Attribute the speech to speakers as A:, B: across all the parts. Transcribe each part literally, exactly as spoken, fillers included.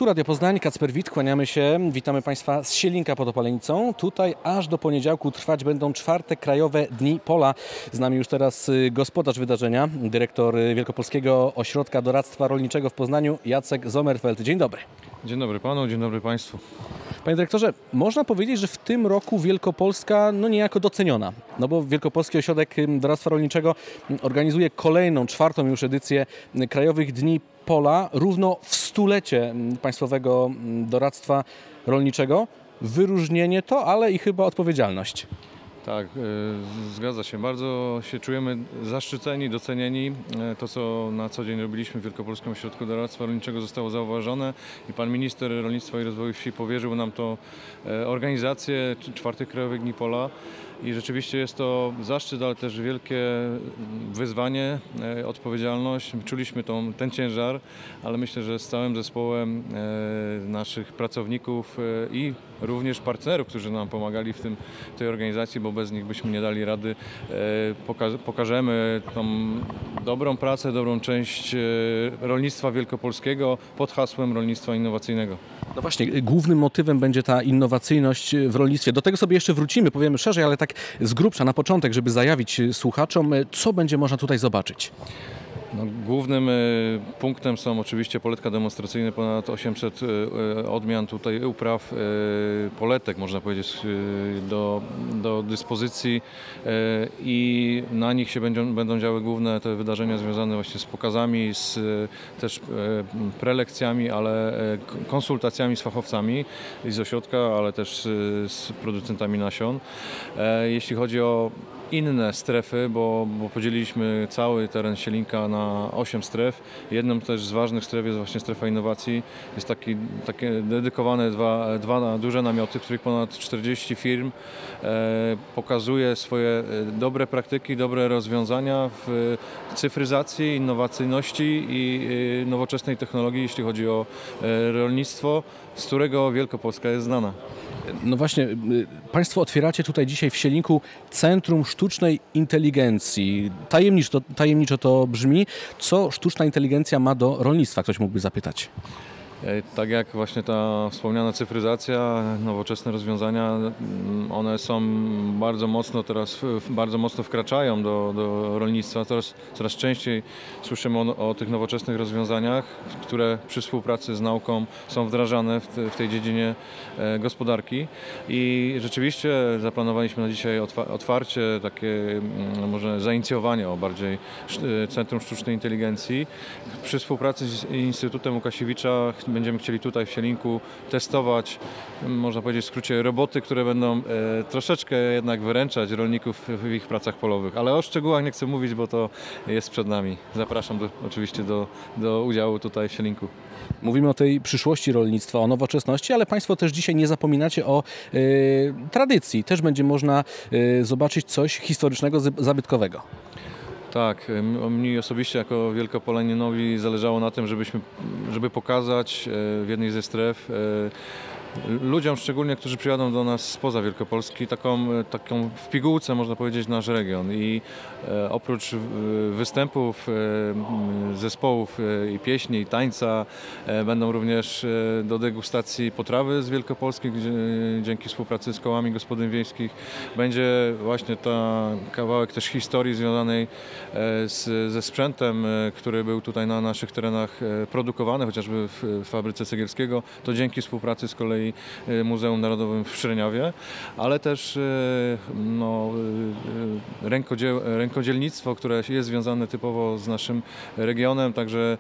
A: Tu Radio Poznań, Kacper Wit, kłaniamy się. Witamy Państwa z Sielinka pod Opalenicą. Tutaj aż do poniedziałku trwać będą czwarte Krajowe Dni Pola. Z nami już teraz gospodarz wydarzenia, dyrektor Wielkopolskiego Ośrodka Doradztwa Rolniczego w Poznaniu, Jacek Sommerfeld. Dzień dobry.
B: Dzień dobry panu, dzień dobry państwu.
A: Panie dyrektorze, można powiedzieć, że w tym roku Wielkopolska no niejako doceniona, no bo Wielkopolski Ośrodek Doradztwa Rolniczego organizuje kolejną, czwartą już edycję Krajowych Dni Pola, równo w stulecie Państwowego Doradztwa Rolniczego. Wyróżnienie to, ale i chyba odpowiedzialność.
B: Tak, y, zgadza się. Bardzo się czujemy zaszczyceni, docenieni. Y, To, co na co dzień robiliśmy w Wielkopolskim Ośrodku Doradztwa Rolniczego, zostało zauważone i pan minister rolnictwa i rozwoju wsi powierzył nam to y, organizację czwartych Krajowych Dni Pola. I rzeczywiście jest to zaszczyt, ale też wielkie wyzwanie, e, odpowiedzialność. Czuliśmy tą, ten ciężar, ale myślę, że z całym zespołem e, naszych pracowników e, i również partnerów, którzy nam pomagali w tym, tej organizacji, bo bez nich byśmy nie dali rady, e, poka- pokażemy tą dobrą pracę, dobrą część e, rolnictwa wielkopolskiego pod hasłem rolnictwa innowacyjnego.
A: No właśnie, głównym motywem będzie ta innowacyjność w rolnictwie. Do tego sobie jeszcze wrócimy, powiemy szerzej, ale tak z grubsza na początek, żeby zajawić słuchaczom, co będzie można tutaj zobaczyć.
B: No, głównym y, punktem są oczywiście poletka demonstracyjne, ponad osiemset y, odmian tutaj upraw, y, poletek można powiedzieć y, do, do dyspozycji y, i na nich się będą, będą działy główne te wydarzenia związane właśnie z pokazami, z y, też y, prelekcjami, ale y, konsultacjami z fachowcami i z ośrodka, ale też y, z producentami nasion. E, jeśli chodzi o inne strefy, bo, bo podzieliliśmy cały teren Sielinka na osiem stref. Jedną też z ważnych stref jest właśnie strefa innowacji. Jest taki, takie dedykowane dwa, dwa duże namioty, w których ponad czterdzieści firm e, pokazuje swoje e, dobre praktyki, dobre rozwiązania w cyfryzacji, innowacyjności i e, nowoczesnej technologii, jeśli chodzi o e, rolnictwo, z którego Wielkopolska jest znana.
A: No właśnie, Państwo otwieracie tutaj dzisiaj w Sielinku Centrum Sztucznej Inteligencji. Tajemniczo, tajemniczo to brzmi. Co sztuczna inteligencja ma do rolnictwa? Ktoś mógłby zapytać.
B: Tak jak właśnie ta wspomniana cyfryzacja, nowoczesne rozwiązania, one są bardzo mocno teraz, bardzo mocno wkraczają do, do rolnictwa. Coraz, coraz częściej słyszymy o, o tych nowoczesnych rozwiązaniach, które przy współpracy z nauką są wdrażane w, te, w tej dziedzinie gospodarki. I rzeczywiście zaplanowaliśmy na dzisiaj otwarcie, takie może zainicjowanie o bardziej Centrum Sztucznej Inteligencji. Przy współpracy z Instytutem Łukasiewicza będziemy chcieli tutaj w Sielinku testować, można powiedzieć w skrócie, roboty, które będą e, troszeczkę jednak wyręczać rolników w ich pracach polowych. Ale o szczegółach nie chcę mówić, bo to jest przed nami. Zapraszam do, oczywiście do, do udziału tutaj w Sielinku.
A: Mówimy o tej przyszłości rolnictwa, o nowoczesności, ale Państwo też dzisiaj nie zapominacie o e, tradycji. Też będzie można e, zobaczyć coś historycznego, zabytkowego.
B: Tak, mi osobiście jako Wielkopolaninowi zależało na tym, żebyśmy, żeby pokazać w jednej ze stref ludziom szczególnie, którzy przyjadą do nas spoza Wielkopolski, taką, taką w pigułce można powiedzieć nasz region i e, oprócz występów e, zespołów e, i pieśni i tańca e, będą również e, do degustacji potrawy z Wielkopolski, gdzie dzięki współpracy z kołami gospodyń wiejskich będzie właśnie ta kawałek też historii związanej e, z, ze sprzętem, e, który był tutaj na naszych terenach e, produkowany, chociażby w, w fabryce Cegielskiego, to dzięki współpracy z kolei Muzeum Narodowym w Szryniowie, ale też no, rękodzieł, rękodzielnictwo, które jest związane typowo z naszym regionem, także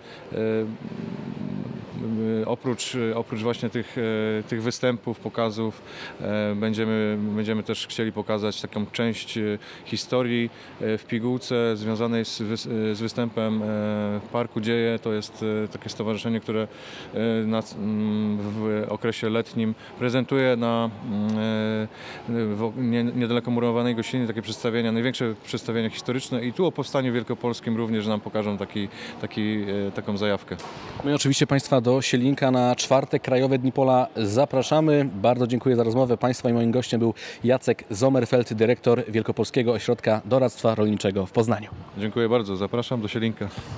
B: Oprócz, oprócz właśnie tych, tych występów, pokazów będziemy, będziemy też chcieli pokazać taką część historii w pigułce związanej z, wy, z występem w Parku Dzieje. To jest takie stowarzyszenie, które na, w okresie letnim prezentuje na w, nie, niedaleko murowanej gościny takie przedstawienia, największe przedstawienia historyczne i tu o powstaniu wielkopolskim również nam pokażą taki, taki, taką zajawkę.
A: No i oczywiście Państwa do Sielinka na czwarte Krajowe Dni Pola zapraszamy. Bardzo dziękuję za rozmowę. Państwa i moim gościem był Jacek Sommerfeld, dyrektor Wielkopolskiego Ośrodka Doradztwa Rolniczego w Poznaniu.
B: Dziękuję bardzo. Zapraszam do Sielinka.